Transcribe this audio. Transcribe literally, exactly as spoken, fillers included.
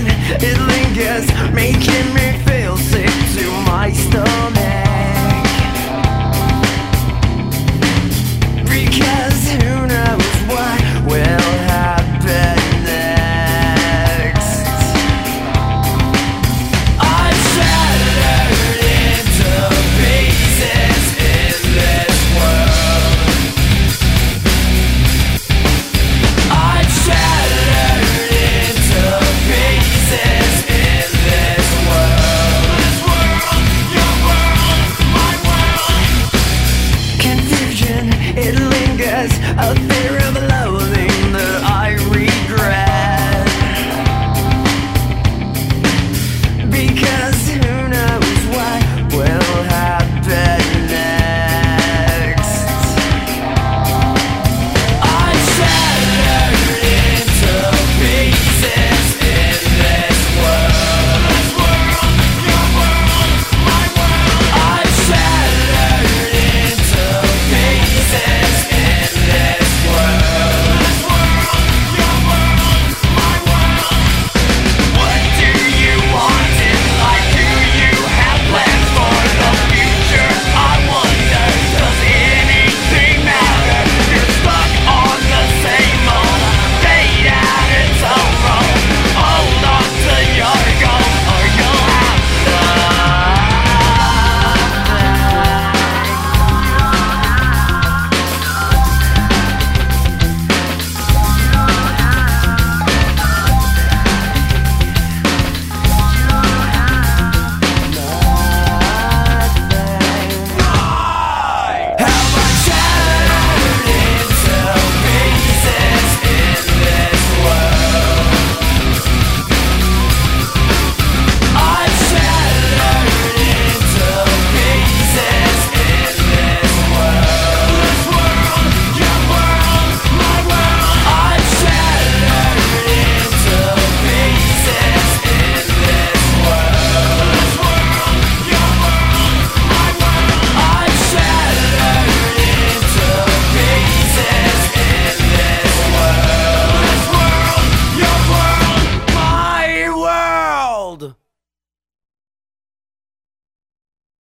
confusion, it lingers, making me feel sick to my stomach. Because who knows what will happen next. I'm shattered into pieces in this world. I'm shattered into pieces in this world. This world, your world, my world. Confusion, it lingers, a fear